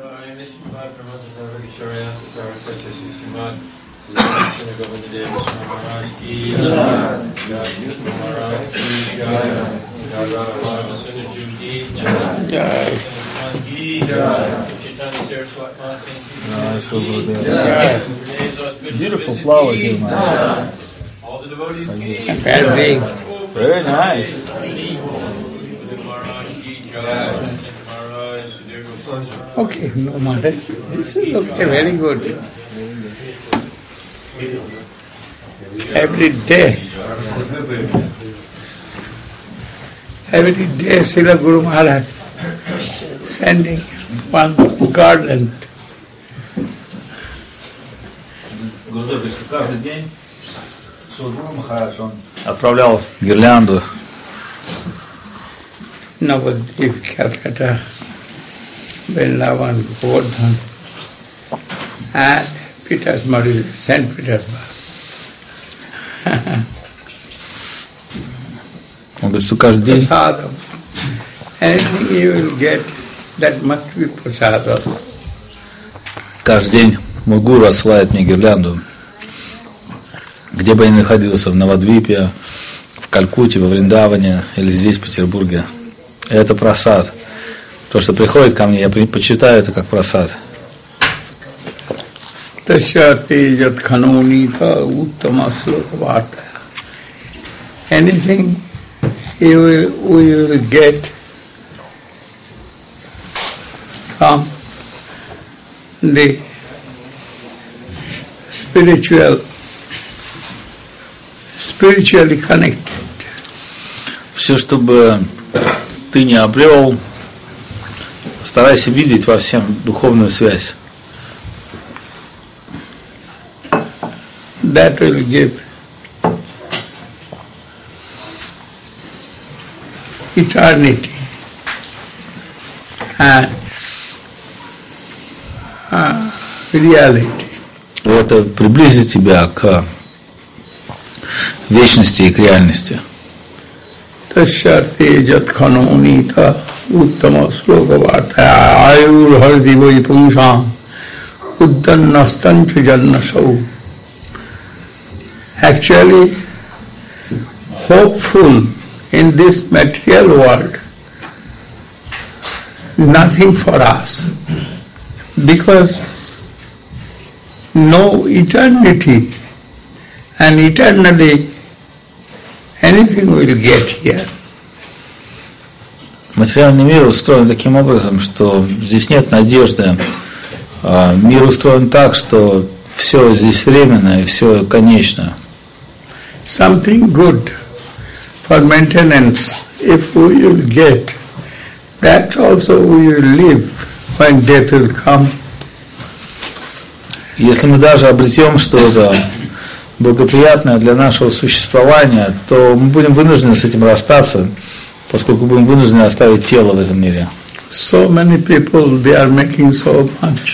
Beautiful flower here, man. All the devotees. Very nice. Okay, no matter. This is okay, very good. Every day, Srila Guru Maharaj sending one garland. Каждый день Гуру Махарадж он отправлял гирлянду. Navadvip, Calcutta, Vrindavan, Govardhan, and Petersburg, St. Petersburg. Он говорит, что каждый день Prasadam. Anything you will get, that must be prasadam. каждый день мой гуру отсылает мне гирлянду. Где бы я ни находился, в Навадвипе, в Калькутте, во Вриндаване или здесь, в Петербурге. Это прасад. То, что приходит ко мне, я почитаю это как прасад. Anything we will get from the spiritually connected. Все, чтобы ты не обрел, старайся видеть во всем духовную связь. That will give eternity and reality. Это приблизит тебя к вечности и к реальности. Tashyarthi jat khanonita uttama sloka vartaya ayur hardi vai pungsam uddannastancha jannasau. Actually, hopeful in this material world, nothing for us, because no eternity, and eternally anything will get here. Материальный мир устроен таким образом, что здесь нет надежды. Мир устроен так, что все здесь временно и все конечно. Something good for maintenance, if we will get, that also we will live when death will come. Если мы даже обретем что-то благоприятное для нашего существования, то мы будем вынуждены с этим расстаться, поскольку будем вынуждены оставить тело в этом мире. So many people, they are making so much.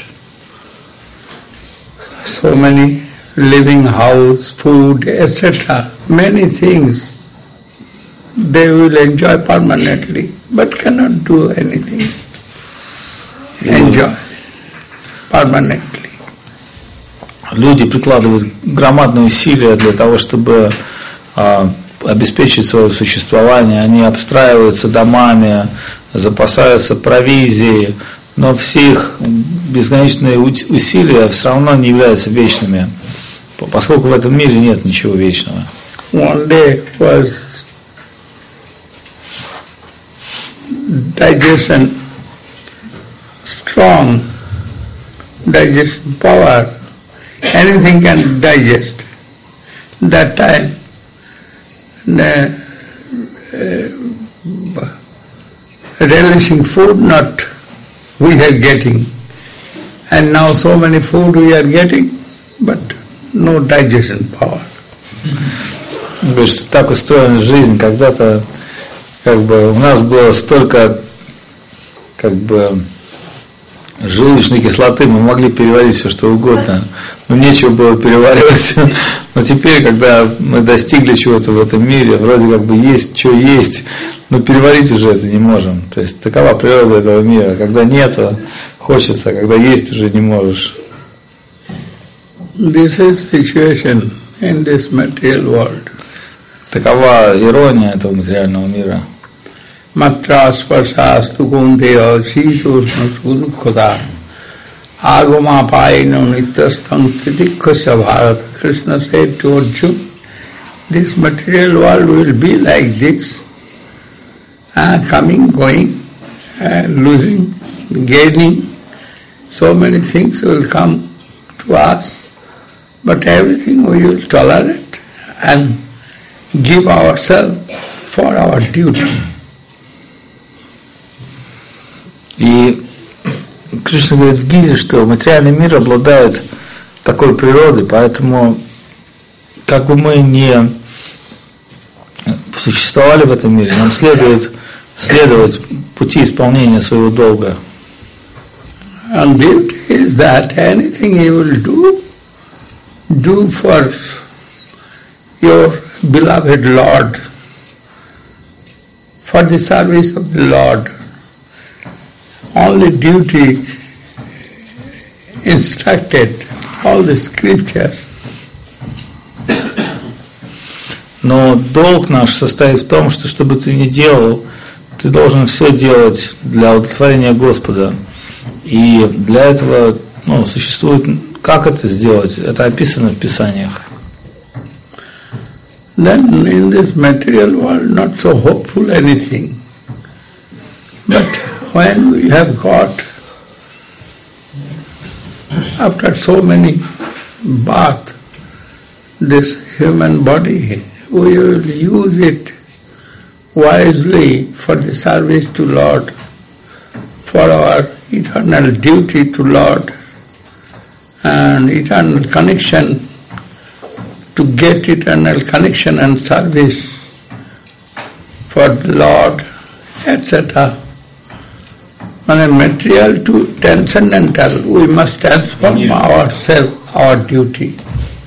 So many living house, food, etc. Many things they will enjoy permanently, but cannot do anything. Enjoy permanently. Люди прикладывают громадные усилия для того, чтобы обеспечить свое существование. Они обстраиваются домами, запасаются провизией, но все их бесконечные усилия все равно не являются вечными, поскольку в этом мире нет ничего вечного. One day was digestion, strong digestion power, anything can digest. That time relishing food not we are getting, and now so many food we are getting, but no digestion power. Говорит, что так устроена жизнь. Когда-то у нас было столько желудочной кислоты мы могли переварить все, что угодно, но нечего было переваривать. Но теперь, когда мы достигли чего-то в этом мире, вроде как бы есть, что есть, но переварить уже это не можем. То есть такова природа этого мира. Когда нет, хочется, когда есть, уже не можешь. This is situation in this material world. Такова ирония этого материального мира. Matra spashastu kundeya shītosna sudukkhata agama payino nityastam tidikkasya bharata. Krishna said to Arjuna, this material world will be like this, coming, going, losing, gaining. So many things will come to us, but everything we will tolerate and give ourselves for our duty. И Кришна говорит в Гизе, что материальный мир обладает такой природой, поэтому как бы мы не существовали в этом мире, нам следует следовать пути исполнения своего долга. And beauty is that anything you will do for your beloved Lord, for the service of the Lord. Only duty instructed, all the scriptures. Но долг наш состоит в том, что бы ты ни делал, ты должен все делать для удовлетворения Господа. И для этого существует, как это сделать, это описано в Писаниях. Then in this material world not so hopeful anything. But when we have got, after so many births, this human body, we will use it wisely for the service to Lord, for our eternal duty to Lord, and eternal connection, to get eternal connection and service for the Lord, etc. On a material to transcendental, we must transform ourselves, our duty.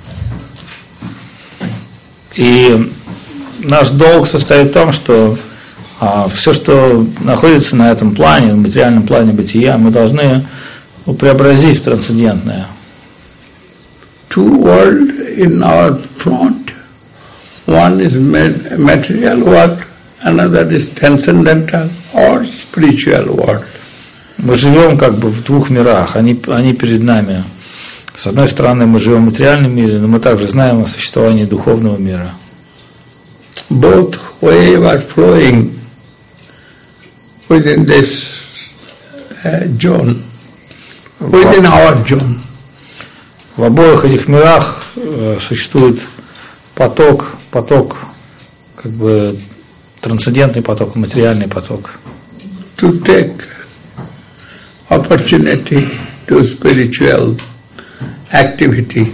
И наш долг состоит в том, что все, что находится на этом плане, в материальном плане бытия, мы должны преобразить в трансцендентное. Two worlds in our front. One is material world, another is transcendental or spiritual world. Мы живем как бы в двух мирах, они перед нами. С одной стороны, мы живем в материальном мире, но мы также знаем о существовании духовного мира. Both waves are flowing within this zone, within our zone. В обоих этих мирах существует поток, как бы трансцендентный поток, материальный поток. To take opportunity to spiritual activity,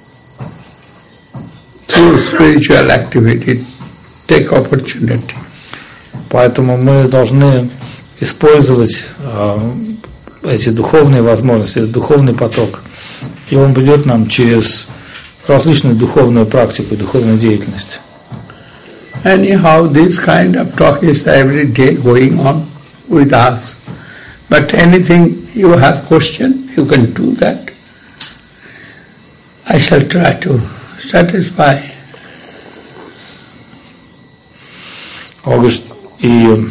through spiritual activity, take opportunity. Поэтому мы должны использовать эти духовные возможности, этот духовный поток. И он придет нам через различную духовную практику, духовную деятельность. Anyhow, this kind of talk is every day going on with us. But anything you have question, you can do that. I shall try to satisfy. Август, и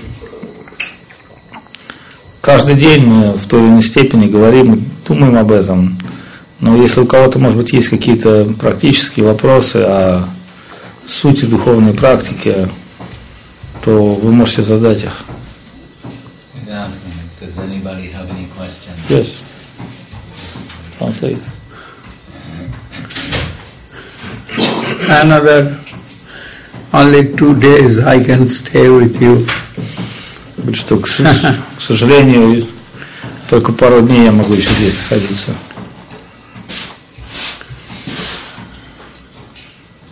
каждый день мы в той или иной степени говорим, думаем об этом. Но если у кого-то, может быть, есть какие-то практические вопросы о сути духовной практики, то вы можете задать их. Does anybody have any questions? Yes. Translate. Another only 2 days I can stay with you. Что, к сожалению, только пару дней я могу еще здесь находиться.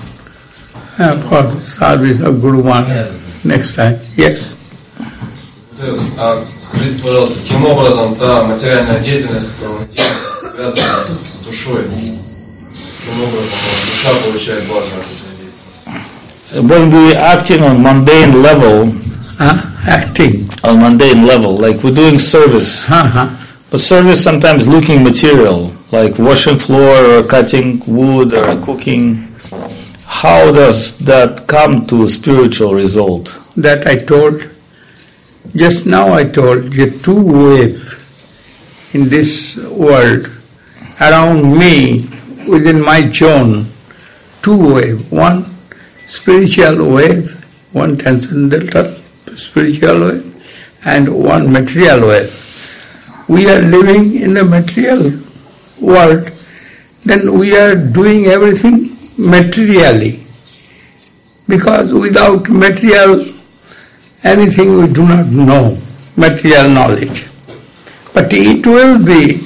For the service of Guru Maharaj next time. Yes. А скажите, пожалуйста, каким образом та материальная деятельность, которую мы делаем, связана с душой? Каким образом душа получает благо от этой деятельности? When we acting on mundane level, acting. On mundane level, like we're doing service, but service sometimes looking material, like washing floor or cutting wood or cooking. How does that come to a spiritual result? That I told, just now I told you, two waves in this world, around me, within my zone, two waves, one spiritual wave, one transcendental spiritual wave, and one material wave. We are living in a material world, then we are doing everything materially, because without material anything we do not know, material knowledge. But it will be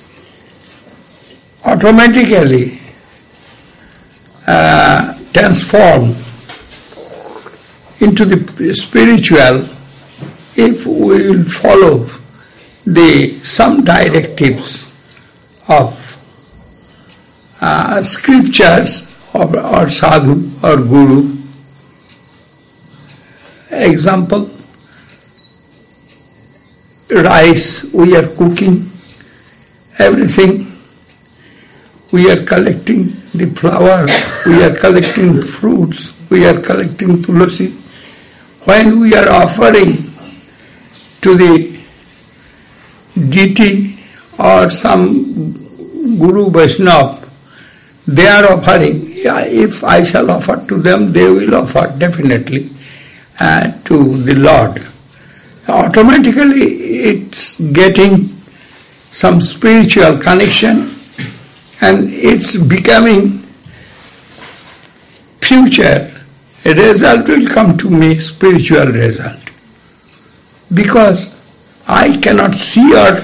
automatically transformed into the spiritual if we will follow some directives of scriptures or sadhu or guru. Example, rice we are cooking, everything. We are collecting the flower, we are collecting fruits, we are collecting tulasi. When we are offering to the deity or some Guru Vaishnava, they are offering. If I shall offer to them, they will offer definitely to the Lord. Automatically it's getting some spiritual connection, and it's becoming future. A result will come to me, spiritual result. Because I cannot see or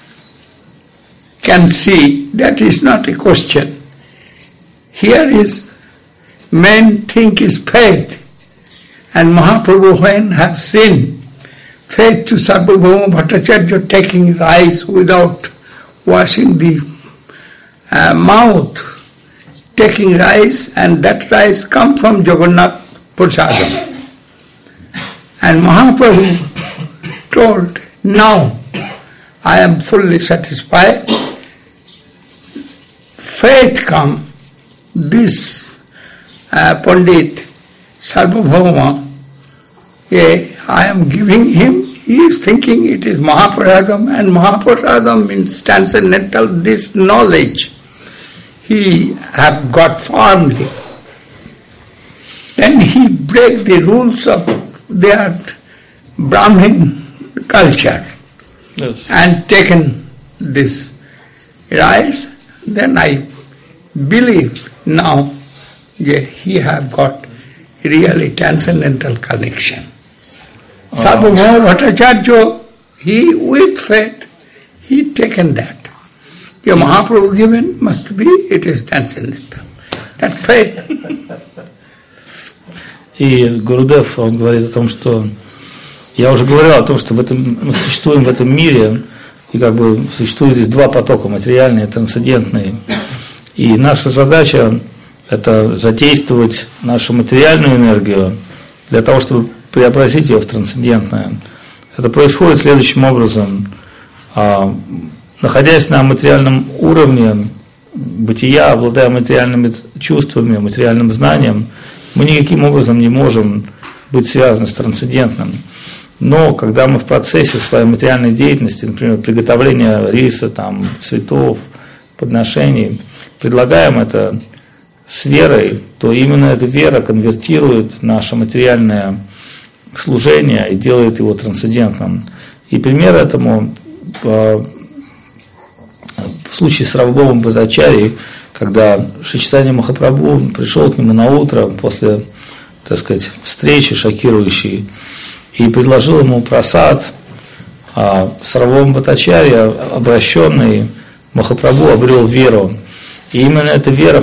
can see, that is not a question. Here is, men think is faith. And Mahaprabhu, when have seen faith to Sarvabhauma Bhattacharya taking rice without washing the mouth, taking rice, and that rice come from Jagannath Prasadam. And Mahaprabhu told, now I am fully satisfied. Faith come, this Pandit Sarvabhauma, I am giving him, he is thinking it is Mahaprasadam, and Mahaprasadam means transcendental, this knowledge he have got firmly. Then he break the rules of their Brahmin culture. Yes. And taken this rice, then I believe now he have got really transcendental connection. Sarvabhauma Bhattacharya, he with faith, he taken that. Your Mahaprabhu given must be, it is transcendental. That faith. И Гурудев, он говорит о том, что я уже говорил о том, что мы существуем в этом мире, и как бы существует здесь два потока, материальный и трансцендентный. И наша задача – это задействовать нашу материальную энергию для того, чтобы преобразить ее в трансцендентное. Это происходит следующим образом. Находясь на материальном уровне бытия, обладая материальными чувствами, материальным знанием, мы никаким образом не можем быть связаны с трансцендентным. Но когда мы в процессе своей материальной деятельности, например, приготовления риса, там, цветов, подношений, предлагаем это с верой, то именно эта вера конвертирует наше материальное служение и делает его трансцендентным. И пример этому в случае с Равабхомом Бхаттачарьей, когда Шри-Чайтанья Махапрабху пришел к нему на утро после, так сказать, встречи шокирующей и предложил ему прасад, с Равабхомом Бхаттачарья, обращенный Махапрабху, обрел веру. И именно эта вера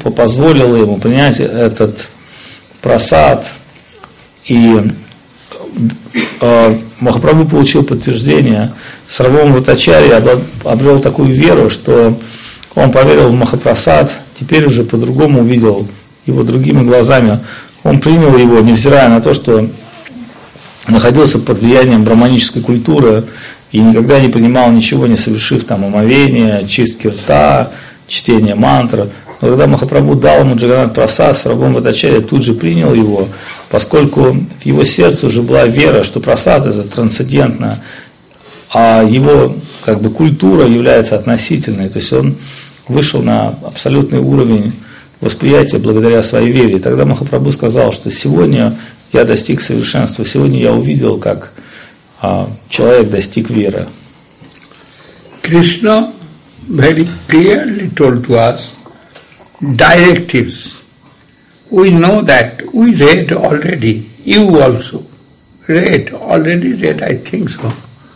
позволила ему принять этот прасад и Махапрабху получил подтверждение. Сарвабхаума Бхаттачарья обрел такую веру, что он поверил в Махапрасад, теперь уже по-другому увидел его другими глазами. Он принял его, невзирая на то, что находился под влиянием браманической культуры и никогда не принимал ничего, не совершив там омовения, чистки рта, чтения мантры. Но когда Махапрабху дал ему Джаганнат Прасад, Сарвабхаума Бхаттачарья тут же принял его, поскольку в его сердце уже была вера, что прасад это трансцендентно, а его как бы культура является относительной, то есть он вышел на абсолютный уровень восприятия благодаря своей вере. И тогда Махапрабху сказал, что сегодня я достиг совершенства, сегодня я увидел, как человек достиг веры. Krishna very clearly told to us directives. We know that, we read already, you also already read, I think so.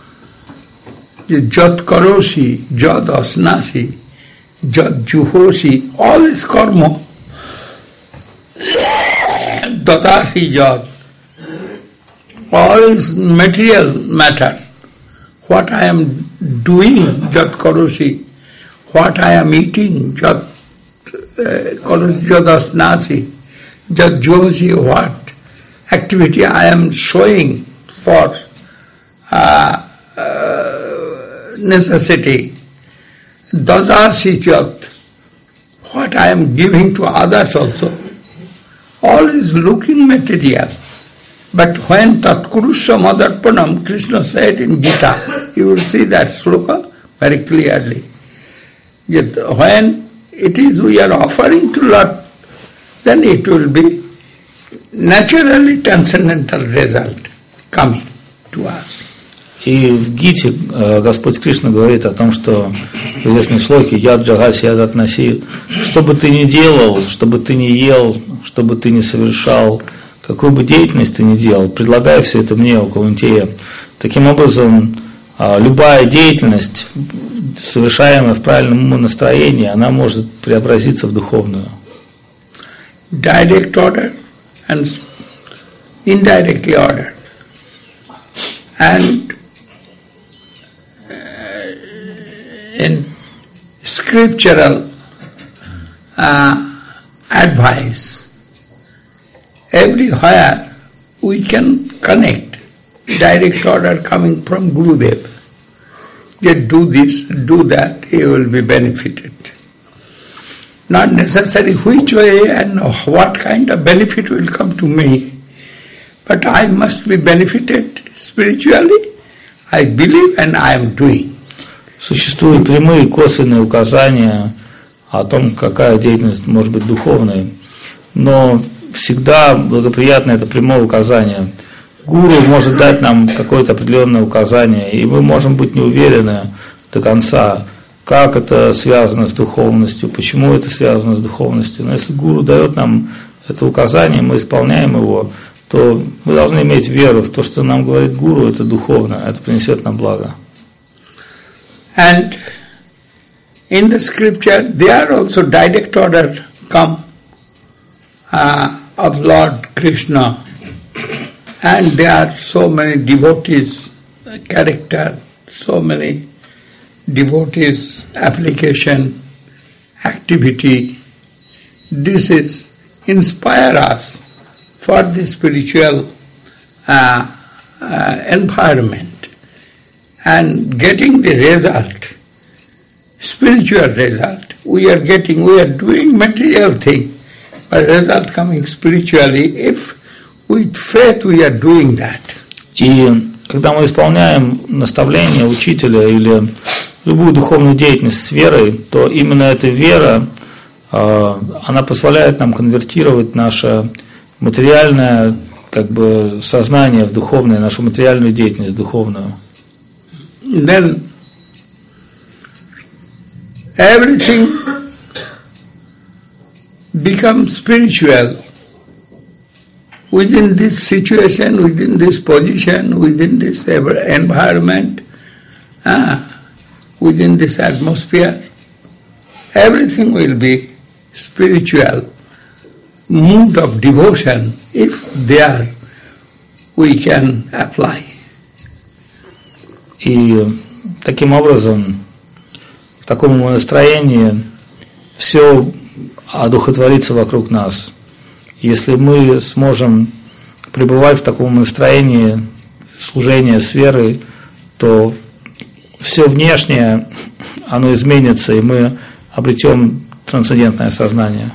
Jat karosi, jat asnasi, jat juhosi, all is karma. Tatasi jat, all is material matter. What I am doing, jat karosi, what I am eating, jat karosi, jat asnasi, jat juhosi, what activity I am showing for necessity. Dadasi jat, what I am giving to others also. All is looking material. But when Tatkurusha Madarpanam, Krishna said in Gita, you will see that sloka very clearly. That when it is we are offering to Lord, then it will be naturally transcendental result coming to us. И в Гите Господь Кришна говорит о том, что в известной шлоке «Яд джагаси яд атнаси», что бы ты ни делал, что бы ты ни ел, что бы ты ни совершал, какую бы деятельность ты ни делал, предлагай все это мне, Укаунтея. Таким образом, любая деятельность, совершаемая в правильном умонастроении, она может преобразиться в духовную. Direct order and indirectly ordered. And in scriptural advice, everywhere we can connect direct order coming from Gurudev. Just do this, do that, you will be benefited. Not necessarily which way and what kind of benefit will come to me, but I must be benefited spiritually. I believe and I am doing. Существуют прямые и косвенные указания о том, какая деятельность может быть духовной, но всегда благоприятно это прямое указание. Гуру может дать нам какое-то определенное указание, и мы можем быть не уверены до конца, как это связано с духовностью, почему это связано с духовностью. Но если гуру дает нам это указание, мы исполняем его, то мы должны иметь веру в то, что нам говорит гуру, это духовно, это принесет нам благо. And in the scripture, there also direct order come of Lord Krishna. And there are so many devotees, character, so many devotees, application, activity. This is inspire us for the spiritual environment and getting the result, spiritual result. We are doing material thing, but result coming spiritually if with faith we are doing that. И когда мы исполняем наставления учителя или любую духовную деятельность с верой, то именно эта вера, она позволяет нам конвертировать наше материальное как бы сознание в духовное, нашу материальную деятельность духовную. Then everything becomes spiritual within this situation, within this position, within this environment, within this atmosphere. Everything will be spiritual, mood of devotion if there we can apply. И таким образом, в таком настроении все одухотворится вокруг нас. Если мы сможем пребывать в таком настроении служения с верой, то все внешнее, оно изменится, и мы обретем трансцендентное сознание.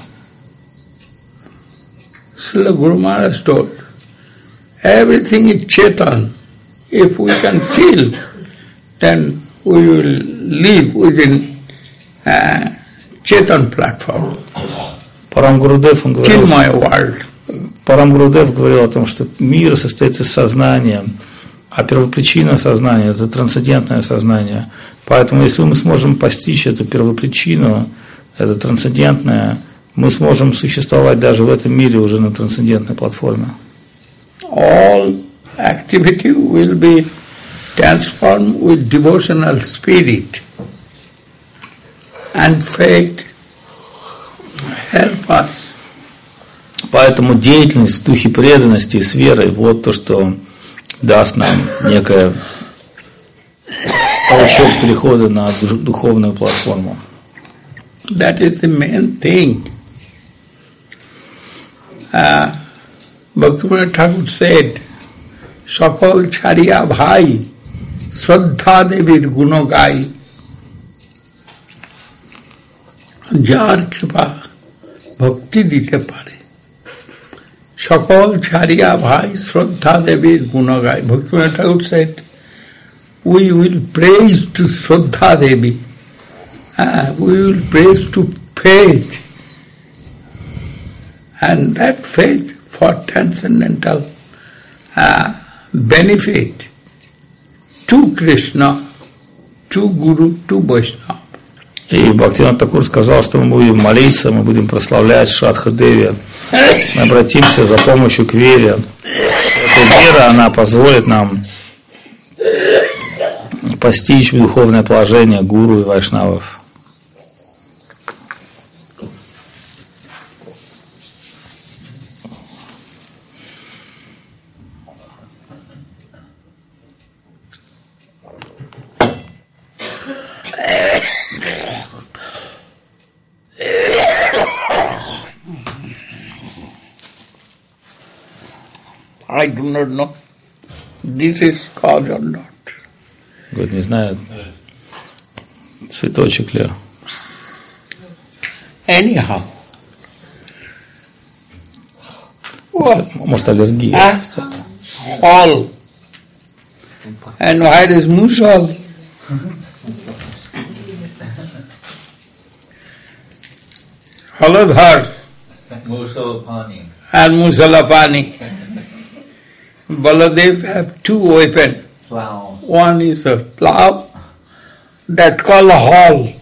Srila Guru Maharaj told, everything is Chetan. If we can feel, then we will live within Chetan platform. Парам Гурудев, он говорил, Kill my world. Парам Гурудев говорил о том, что мир состоит из сознания, а первопричина сознания – это трансцендентное сознание. Поэтому, если мы сможем постичь эту первопричину, это трансцендентное, мы сможем существовать даже в этом мире уже на трансцендентной платформе. All activity will be transformed with devotional spirit, and faith help us. Поэтому деятельность в духе преданности и с верой – вот то, что даст нам некое толчок перехода на духовную платформу. That is the main thing. Bhaktivinoda Thakur said, Sakal chariya bhai, Shraddha Devir guno gai, jar kripa bhakti dite pare. Sakal chariya bhai, Shraddha Devir guno gai. Bhaktivinoda Thakur said, we will praise to Shraddha Devi. We will praise to faith, and that faith for transcendental benefit to Krishna, to Guru, to Vaishnava. И Бхактивинода Такур сказал, что мы будем молиться, мы будем прославлять Шрадха Деви, мы обратимся за помощью к вере. Эта вера, она позволит нам постичь духовное положение гуру и вайшнавов. I do not know this is cause or not. Говорит, не знаю, цветочек ли. Anyhow. Может, аллергия. All. And where is Musal? Haladhar Musalapani. and Musalapani. Baladev have two weapons. Plow. One is a plow that called a hall,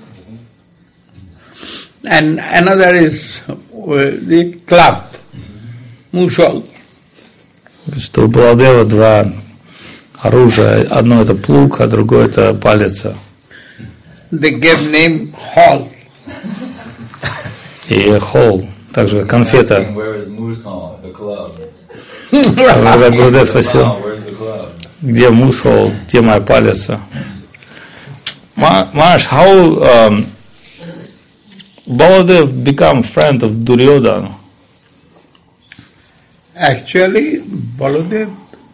and another is the club, Musal. Что у Баладева два оружия. Одно это плуг, а другое это палица. They gave name hall. И холл, также конфета. Where is Musal, the club? Когда Гурудев спросил, Wow, where's the club? где мусхол, где моя палица. Maharaj, how Baladev become friend of Duryodhana? Actually, Baladev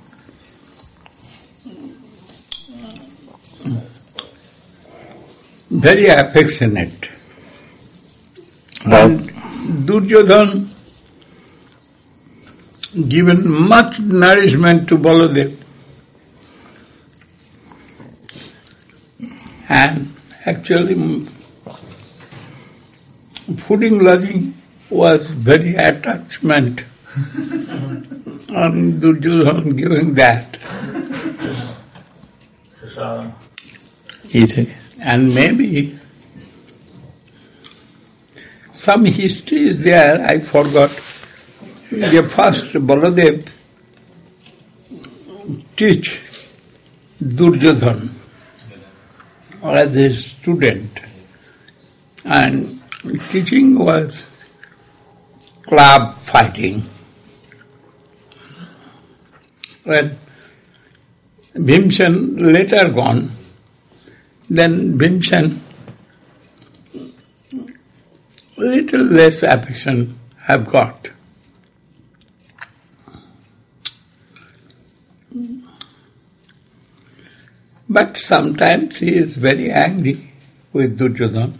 very affectionate. And Duryodhana given much nourishment to Baladev. And actually, fooding, lodging was very attachment. And Duryodhana giving that. Eating. And maybe some history is there, I forgot. The first Baladev teach Duryodhana as a student, and teaching was club fighting. when Bhimsen later gone, then Bhimsen little less affection have got. But sometimes he is very angry with Duryodhana.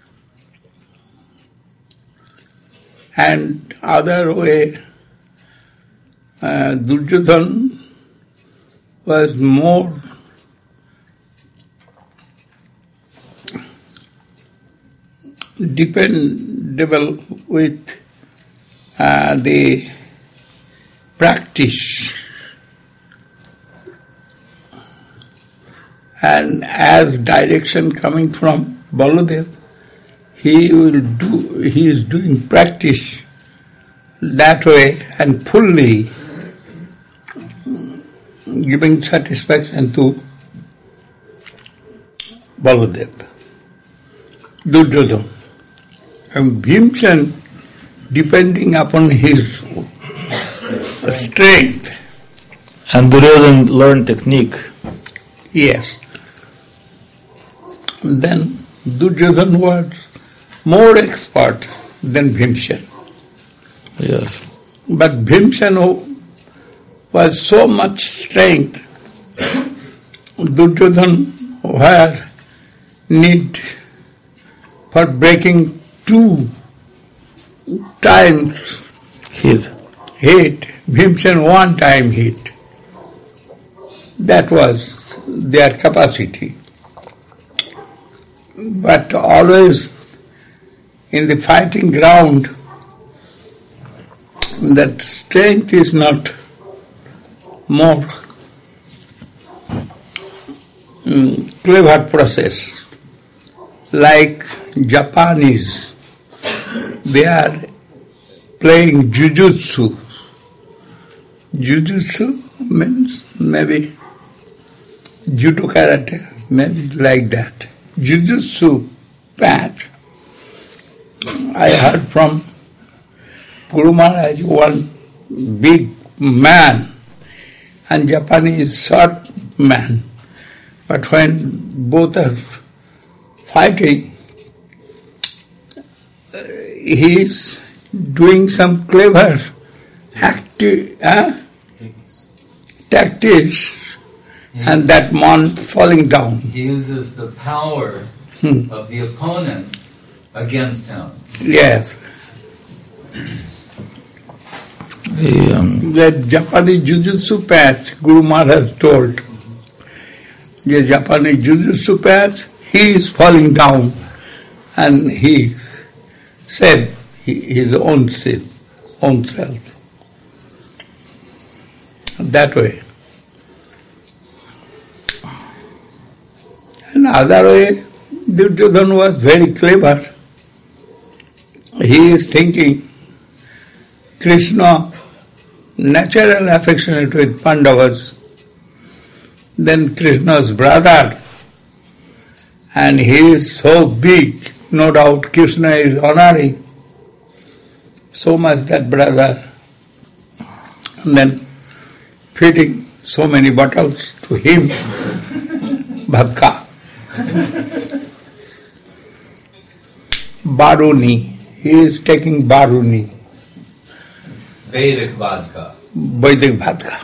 And other way, Duryodhana was more dependable with the practice. And as direction coming from Baladev, he is doing practice that way and fully giving satisfaction to Baladev, Duryodhana. And Bhimsen, depending upon his strength. And Duryodhana learned technique. Yes. Then Duryodhana was more expert than Bhimsen. Yes. But Bhimsen was so much strength, Duryodhana where need for breaking 2 times Hit. Bhimsen 1 time hit. That was their capacity. But always in the fighting ground, that strength is not more clever process. Like Japanese, they are playing jujutsu. Jujutsu means maybe judo karate, maybe like that. Jujutsu patch. I heard from Guru Maharaj, one big man and Japanese short man. But when both are fighting, he is doing some clever tactics, and that man falling down. He uses the power of the opponent against him. Yes. The Japanese Jujutsu path, Guru Maharaj told, the Japanese Jujutsu path, he is falling down, and he said his own self. That way. Another way, Duryodhana was very clever. He is thinking, Krishna, natural affectionate with Pandavas, then Krishna's brother, and he is so big, no doubt Krishna is honoring so much that brother, and then feeding so many bottles to him, Bhadka. Baruni, he is taking Baruni. Vedic vodka. Vedic vodka.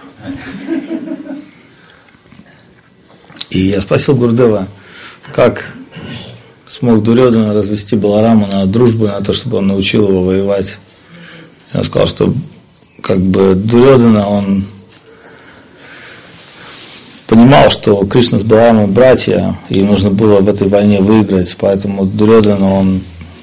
И я спросил Гурдева, как смог Дурьодана развести Балараму на дружбу, на то, чтобы он научил его воевать. И он сказал, что как бы Дурьодана, он понимал, что Кришна с Баларамой братья, и им нужно было в этой войне выиграть, поэтому Дурьодана, он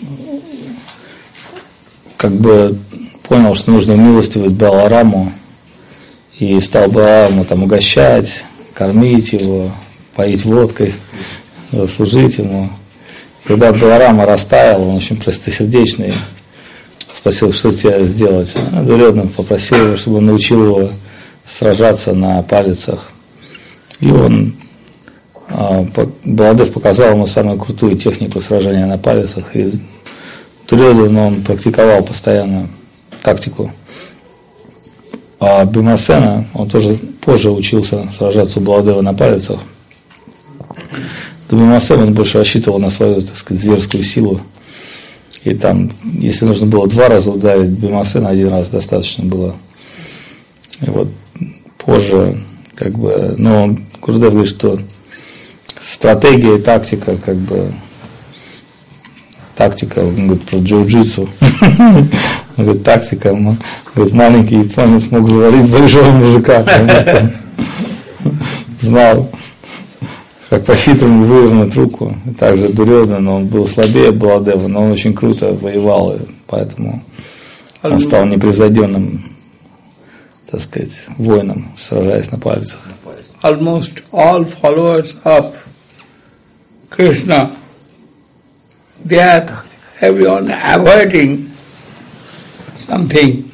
как бы понял, что нужно милостивить Балараму, и стал Балараму там угощать, кормить его, поить водкой, служить ему. Когда Баларама растаял, он очень простосердечный, спросил, что тебе сделать. Дурьодана попросил его, чтобы он научил его сражаться на палицах. И он, Баладев показал ему самую крутую технику сражения на палицах, и Дурьодана он практиковал постоянно тактику. А Бимасена, он тоже позже учился сражаться у Баладева на палицах. Бимасен, он больше рассчитывал на свою, так сказать, зверскую силу. И там, если нужно было 2 раза ударить Бимасена, 1 раз достаточно было. И вот позже, как бы, но Гурудев говорит, что стратегия и тактика, как бы, тактика, он говорит про джиу-джитсу. Он говорит, тактика, он говорит, маленький японец мог завалить большого мужика, потому что знал, как по-хитрому вывернуть руку. И также Дурьодхан, он был слабее Баладева, но он очень круто воевал, и поэтому он стал непревзойденным, так сказать, воином, сражаясь на пальцах. Almost all followers of Krishna, they are everyone avoiding something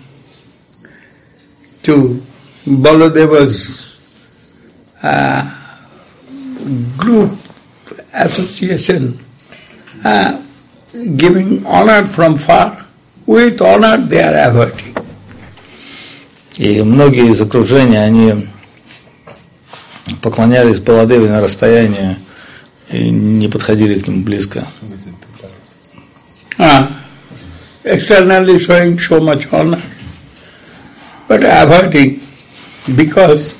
to Baladeva's group association, giving honor from far. With honor they are avoiding. И многие из окружения, они поклонялись Баладеве на расстоянии и не подходили к нему близко. Externally showing so much honor, but avoiding, because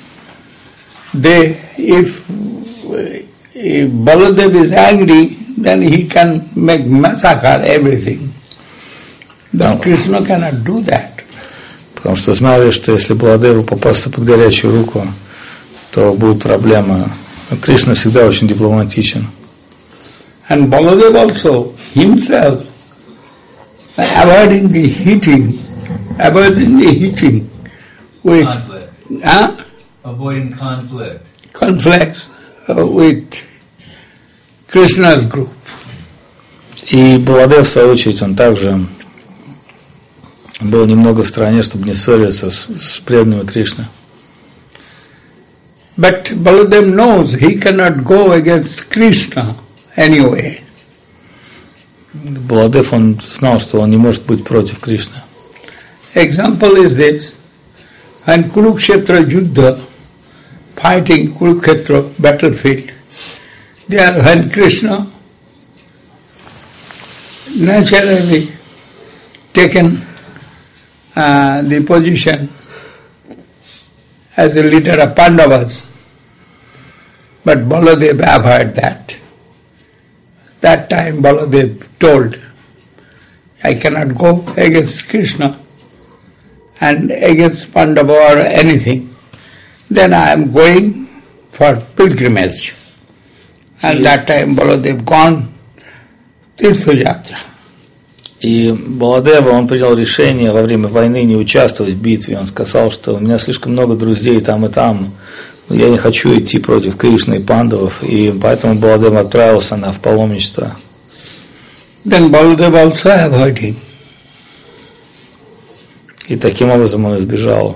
if Baladev is angry, then he can make massacre everything. But Krishna cannot do that. Потому что знали, что если Баладеву попасться под горячую руку, то будет проблема. Кришна всегда очень дипломатичен. And Baladev also himself avoiding the heating with conflict. Avoiding conflict. Conflicts with Krishna's group. И Баладев, в свою очередь, он также был немного в стороне, чтобы не ссориться с преданными Кришны. But Baladev knows he cannot go against Krishna anyway. Баладев, он знал, что он не может быть против Кришны. Example is this: when Kurukshetra Yuddha, fighting Kurukshetra battlefield, there when Krishna naturally taken the position as a leader of Pandavas, but Baladev avoided that. That time Baladev told, I cannot go against Krishna and against Pandava or anything. Then I am going for pilgrimage. And that time Baladev gone Tirtha Yatra. И Баладева, он принял решение во время войны не участвовать в битве. Он сказал, что у меня слишком много друзей там и там. Я не хочу идти против Кришны и Пандавов, и поэтому Баладев отправился в паломничество. Then Baladev also avoiding. И таким образом он избежал.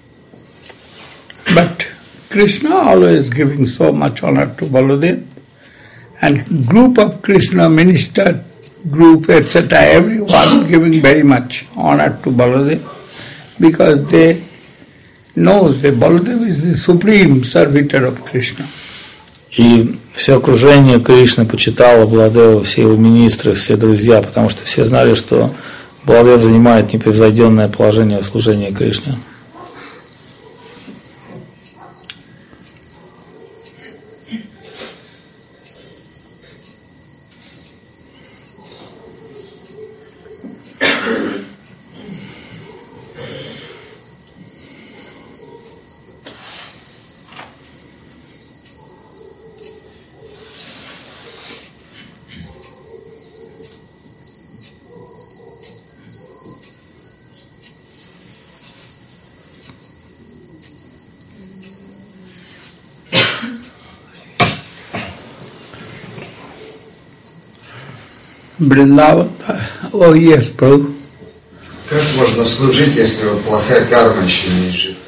But Krishna always giving so much honor to Baladev, and group of Krishna minister, group, etc., everyone giving very much honor to Baladev, because they know that Baladev is the supreme servitor of Krishna. И все окружение Кришны почитало Баладева, все его министры, все друзья, потому что все знали, что Баладев занимает непревзойденное положение в служении Кришне. Vrindavan, oh yes, Prabhu. Как можно служить, если вот плохая карма еще не изжита?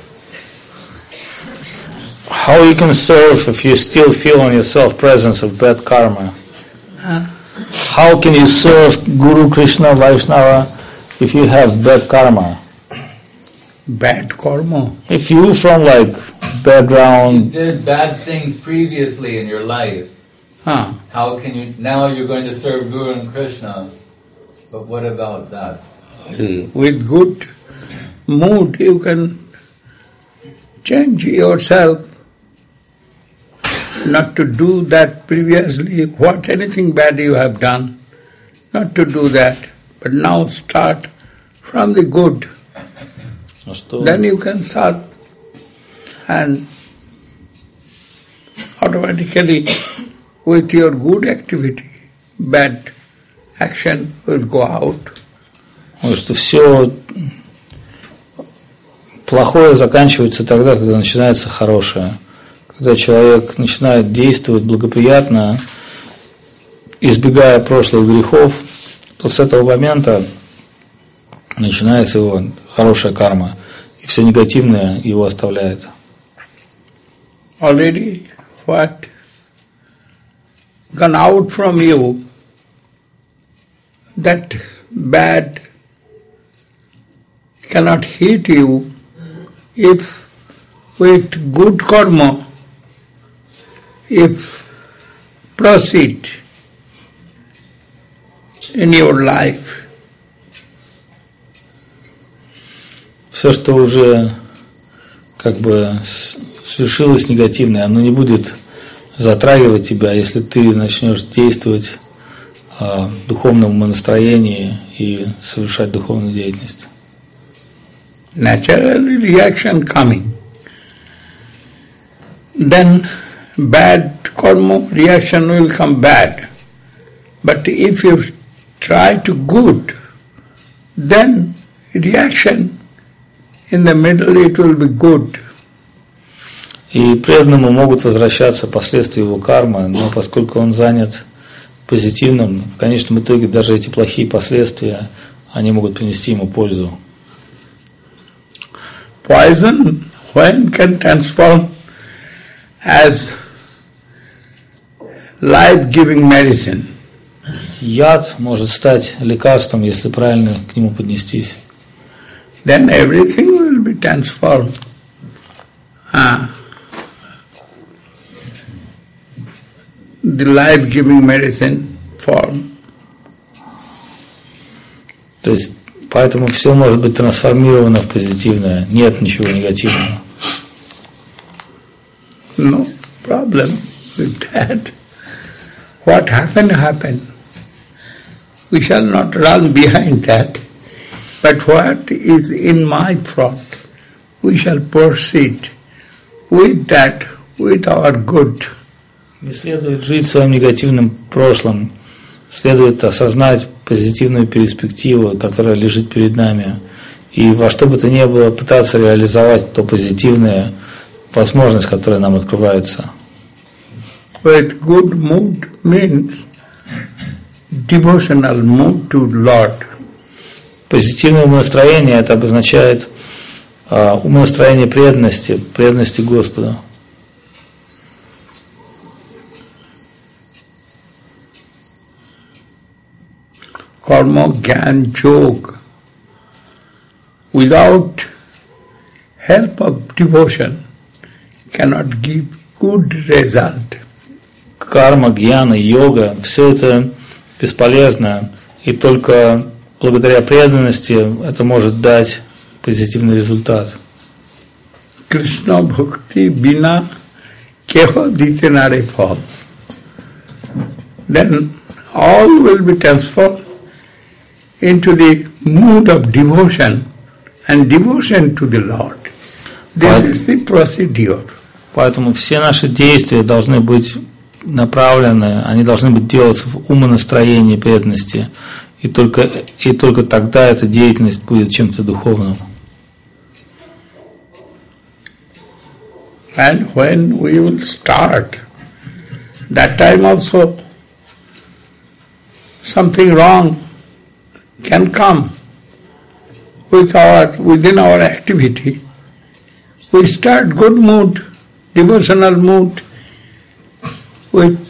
How you can serve if you still feel on yourself presence of bad karma? How can you serve Guru Krishna Vaishnava if you have bad karma? bad karma. If you from like You background, did bad things previously in your life. How can you, now you're going to serve Guru and Krishna, but what about that? With good mood you can change yourself not to do that previously, anything bad you have done, not to do that, but now start from the good. Then you can serve, and automatically with your good activity, bad action will go out. что все плохое заканчивается тогда, когда начинается хорошее. Когда человек начинает действовать благоприятно, избегая прошлых грехов, то с этого момента начинается его хорошая карма, и все негативное его оставляет. Already what gone out from you, that bad cannot hit you if with good karma, if proceed in your life. Все, что уже как бы свершилось негативное, оно не будет затрагивать тебя, если ты начнешь действовать в духовном настроении и совершать духовную деятельность. Naturally reaction coming, then bad karma reaction will come bad. But if you try to good, then reaction in the middle it will be good. И преданному могут возвращаться последствия его кармы, но поскольку он занят позитивным, в конечном итоге даже эти плохие последствия, они могут принести ему пользу. Poison, when can transform as life-giving medicine? Яд может стать лекарством, если правильно к нему поднестись. Then everything will be transformed. The life-giving medicine form. То есть, поэтому все может быть трансформировано в позитивное, нет ничего негативного. No problem with that. What happened, happened. We shall not run behind that. But what is in my front, we shall proceed with that, with our good. Не следует жить своим негативным прошлым, следует осознать позитивную перспективу, которая лежит перед нами, и во что бы то ни было пытаться реализовать то позитивное, возможность, которая нам открывается. With good mood means devotional mood to Lord. Позитивное умонастроение это обозначает умонастроение преданности Господу. Karma, Gyan, Yoga, without help of devotion, cannot give good result. Карма, гьяна, йога, все это бесполезно, и только благодаря преданности это может дать позитивный результат. Krishna bhakti bina keho ditenare phal. Then all will be transformed into the mood of devotion and devotion to the Lord. This is the procedure. Поэтому все наши действия должны быть направлены, они должны быть делаться в умонастроении преданности, и только тогда эта деятельность будет чем-то духовным. And when we will start, that time also something wrong can come within our activity. We start good mood, devotional mood, with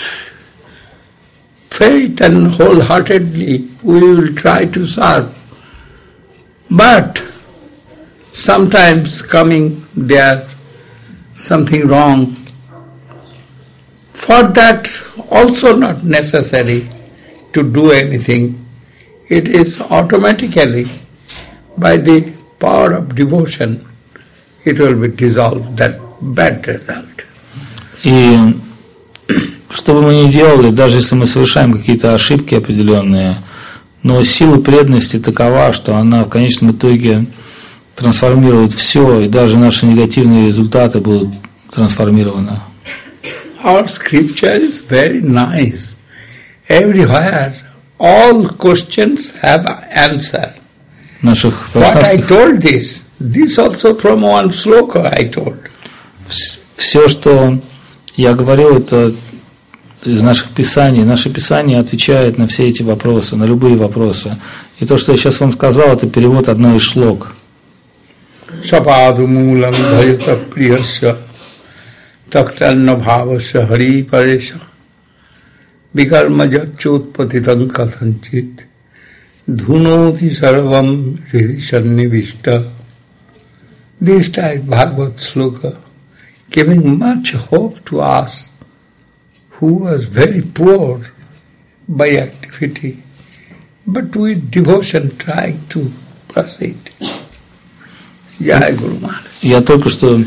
faith and wholeheartedly we will try to serve. But sometimes coming there, something wrong. For that also not necessary to do anything. It is automatically, by the power of devotion, it will be dissolved, that bad result. И что бы мы ни делали, даже если мы совершаем какие-то ошибки определенные, но сила преданности такова, что она в конечном итоге трансформирует все, и даже наши негативные результаты будут трансформированы. Our scripture is very nice. Everywhere, all questions have answer. What I told this also from one sloka I told. Все, что я говорил, это из наших писаний. Наши писания отвечают на все эти вопросы, на любые вопросы. И то, что я сейчас вам сказал, это перевод одной из шлок. Сападу мулам дхайта приясya тактанна бхавасya хари пареша викарма jatchotpatitam kathanchit dhunoti sarvam hridhi sannivishta. This type Bhagavad sloka giving much hope to us who was very poor by activity, but with devotion trying to proceed. Jai Guru Maharaj. Я только что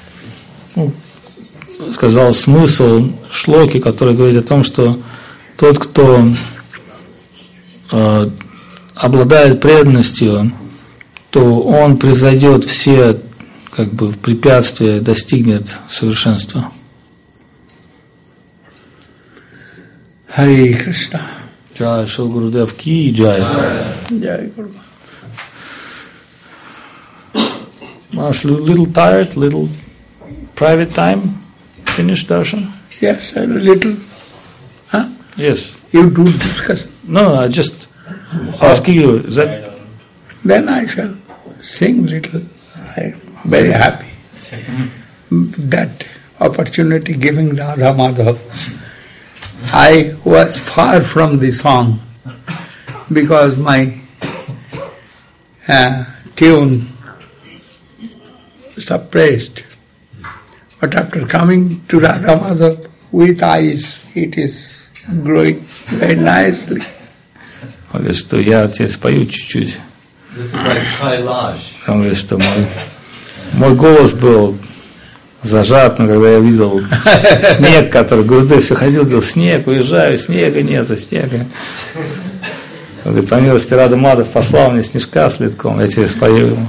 сказал смысл шлоки, который говорит о том, что тот, кто обладает преданностью, то он превзойдет все препятствия, достигнет совершенства. Харе Кришна. Джай Шри Гурудев Ки Джай. Jai Guru Maharaj, little tired, little private time. Finish darshan? Yes, a little. Huh? Yes. You do discuss. No, I just asking you. Is that? Then I shall sing little. I am very happy. That opportunity giving Radha Madhav. I was far from the song because my tune suppressed. But after coming to Radha Madhav with eyes, it is growing very nicely. Он говорит, что я тебе спою чуть-чуть. This is like Kailash. Он говорит, что мой голос был зажат, но когда я видел снег, который Гурудев все ходил, говорил, снег, уезжаю, снега нету, снега. Он говорит, по милости Рада Мадхав послал мне снежка с литком, я тебе спою ему.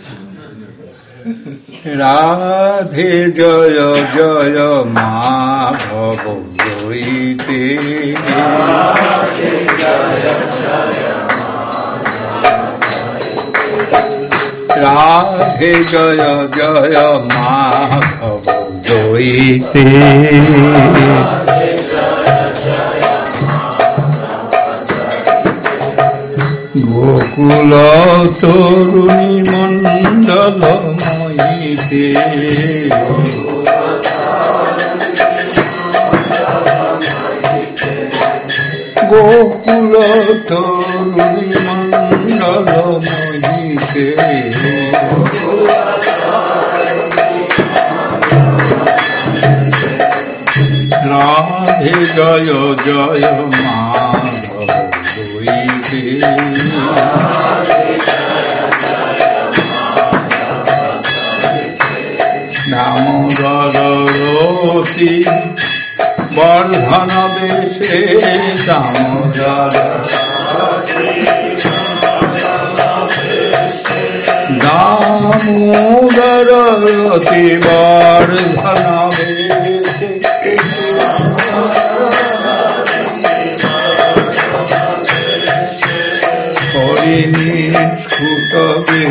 Radhe Jaya Jaya Madhava Goite. Radhe Jaya Jaya Radhe Jaya Jaya Madhava Goite. Gokula Toruni Mandala Moite. Gokula Toruni Mandala Moite. Radhe Jaya Jaya Madhava Goite. Damodara-roti Vardhana-deshe Damodara-roti Vardhana-deshe Horini-shuta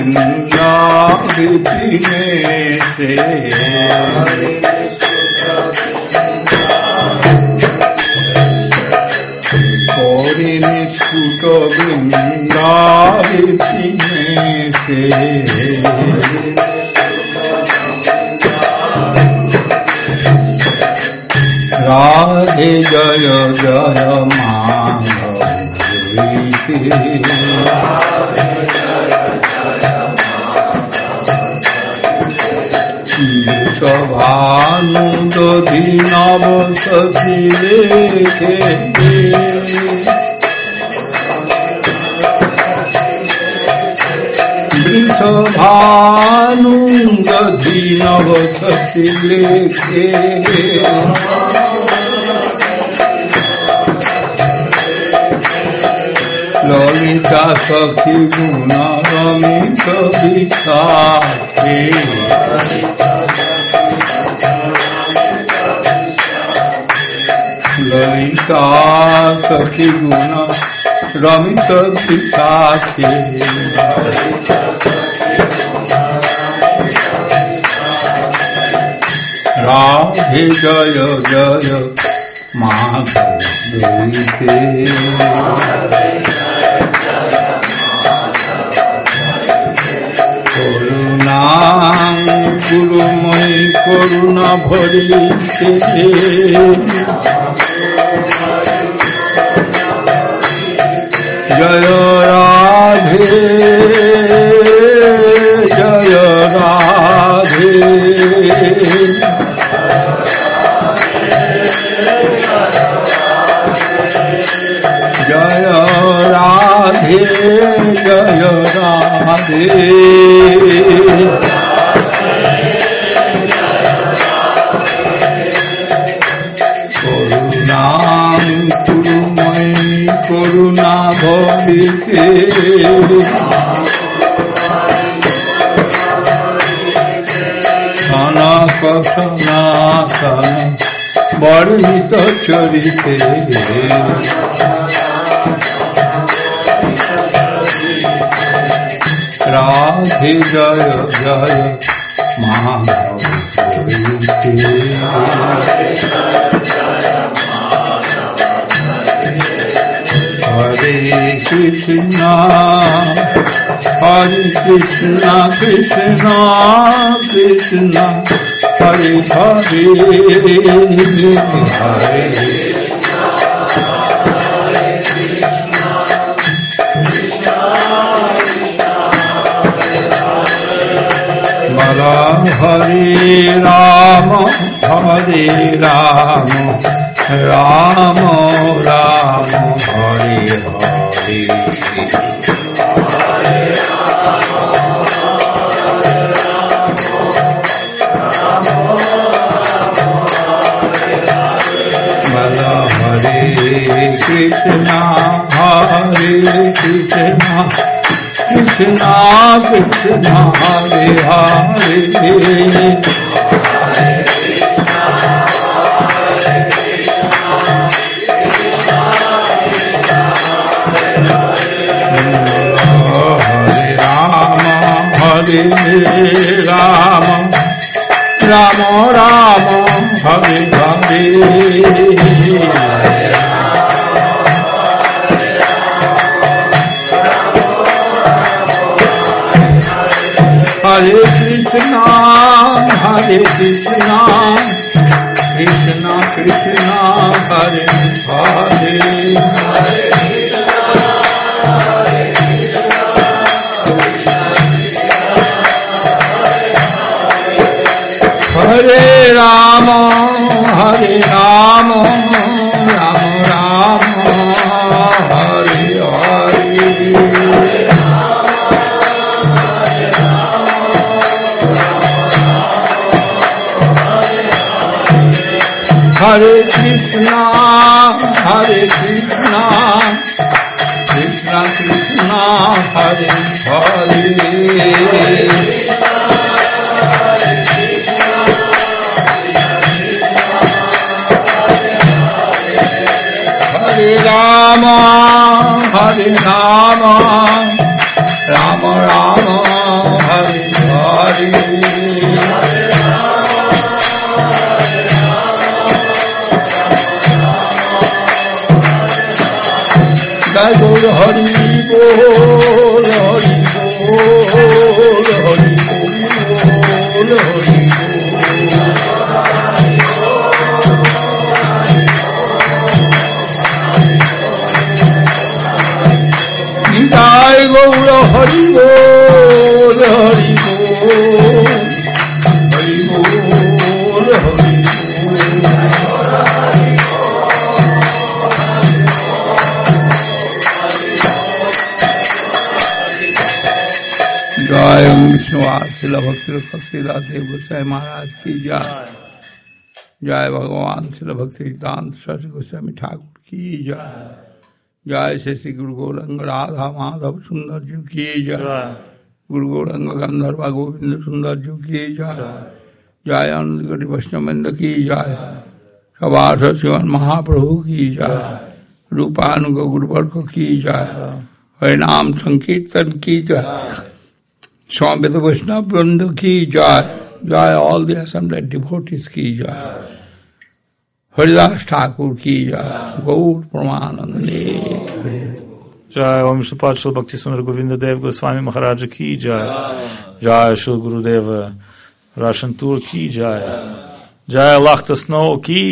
vrinda-vipinete Horini-shuta vrinda-vipinete Radhe Jaya Jaya Madhava Goite. Bhanu दधि नव सती लेखे वृष भानु दधि नव सती लेखे ललिता सखी गुण रमित विखाते ललिता सखी गुण रमित विखाते राधे जय जय माधव बोलते करुणा गुरुमयी करुणा भरिते जय राधे जय राधे जय राधे जय राधे करुणा गुरुमयी करुणा भरिते सनक सनातन वर्णित चरिते राधे जय जय माधव बोलते हरे कृष्णा कृष्णा कृष्णा हरे हरे हरे बला हरे राम राम राम हरे हरे बला हरे कृष्णा कृष्णा कृष्णा हरे हरे हरे राम राम राम हरे हरे हरे कृष्णा कृष्णा कृष्णा हरे हरे हरे राम राम राम हरे हरे हरे कृष्णा कृष्णा कृष्णा हरे हरे हरे राम राम राम हरे हरे जय बोल हरि बोल हरि बोल हरि बोल हरि निताय गौर हरि बोल हरि बोल हरि बोल धन्यवाद श्रील भक्ति श्रीदास देव गोसाई महाराज की जय। जय भगवान श्रील भक्ति सिद्धांत सरस्वती गोस्वामी ठाकुर की जय। जय श्री गुरु गौरंग राधा माधव सुंदर जी की जय। गुरु गौरंग गंधर्व गोविंद सुंदर जी की जय। जय आनंद गढ़ वैष्णवेंद्र की जय। सभासद शिवन महाप्रभु की जय। रूपानुग गुरुवर्ग की जय। हरिनाम संकीर्तन की जय। स्वामित वैष्णव वृंद की जय। जय ऑल द assembled devotees की जय। हरिदास ठाकुर की जय। गौर परमानंदे जय। ओम श्रीपाद श्री भक्ति सुंदर गोविंद देव गोस्वामी महाराज की जय। जय श्री गुरुदेव राशन टूर की जय। जय लख्त स्नो की।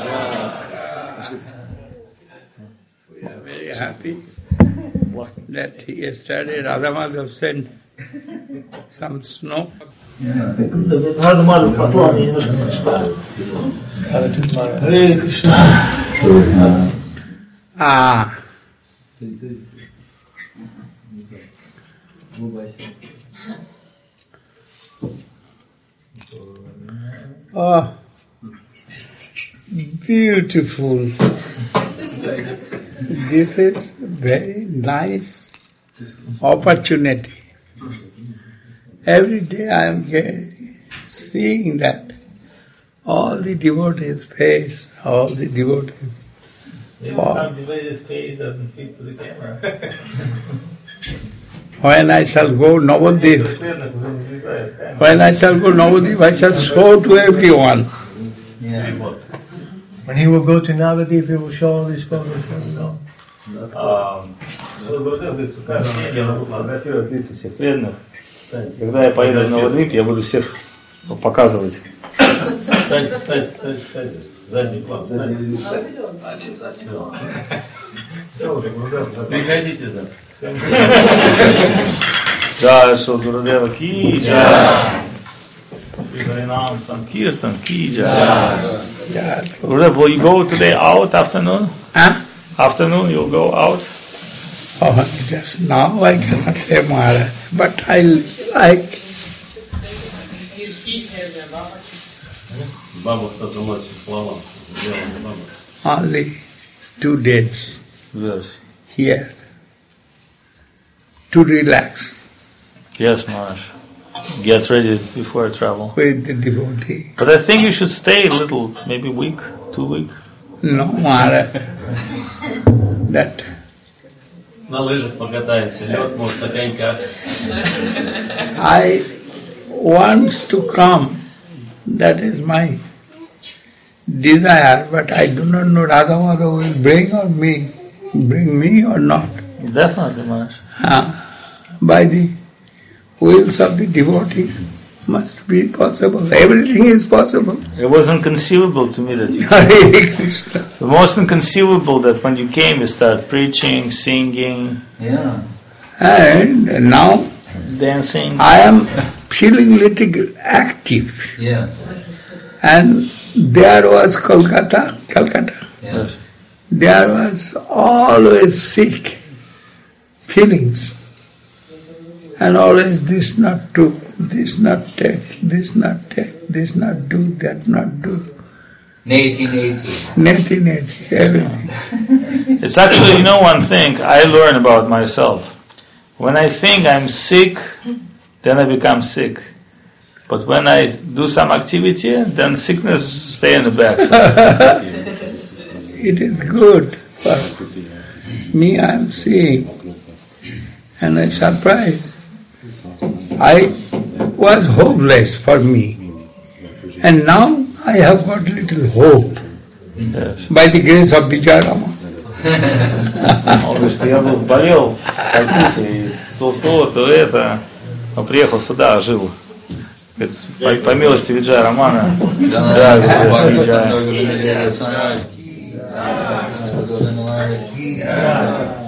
We are very happy that yesterday Radha Madhav sent some snow. Hare Krishna. Oh, beautiful. This is very nice opportunity. Every day I am seeing that all the devotees' face, all the devotees. Maybe some devotees' face doesn't fit to the camera. When I shall go Navadip, I shall show to everyone. When he will go to Navadip, he will show all these photos for you. Когда я поеду в Новодвип, я буду всех показывать. Кстати. Задний план. Приходите завтра. Jai Shri Gurudeva ki jai. Shri Harinam Sankirtan ki jai. Gurudev, will you go today out afternoon? Afternoon you'll go out? Oh, just now I cannot say Maharaj, but I like. Only 2 days here to relax. Yes, Maharaj. Get ready before I travel. With the devotee. But I think you should stay a little, maybe a week, 2 weeks. No, Maharaj. That. На лыжах покатаемся, лед, может, на коньках. I want to come. That is my desire, but I do not know Radha Madhav will bring me or not. Definitely, Maharaj. By the wills of the devotee must be possible. Everything is possible. It was inconceivable to me that you Hare Krishna. The most inconceivable that when you came you started preaching, singing, And now dancing. I am feeling little active. Yeah. And there was Calcutta. Yes. There was always sick feelings. And always this not do, this not take, this not take, this not do, that not do. 1980. Everything. It's actually, one thing I learn about myself. When I think I'm sick, then I become sick. But when I do some activity, then sickness stay in the back. It is good for me, I am seeing. And I'm surprised. I was hopeless for me. And now I have got little hope. Yes. By the grace of Vijayarama. Он говорит, что я болел, и то это, но приехал сюда, жил. Говорит, по милости Виджая Романа. Да,